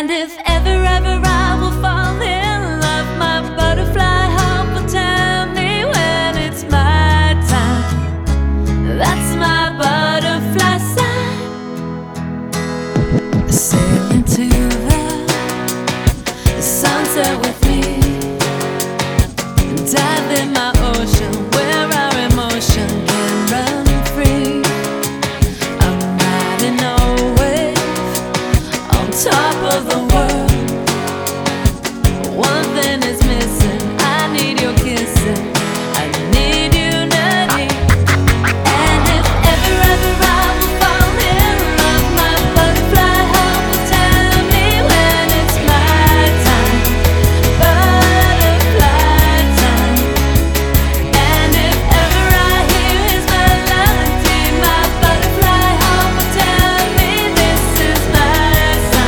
And if ever I will fall in love, my butterfly heart will tell me when it's my time. That's my butterfly sign. Sailing to the sunset with me, dive in my ocean where our emotion can run free. I'm riding a wave on top of the world.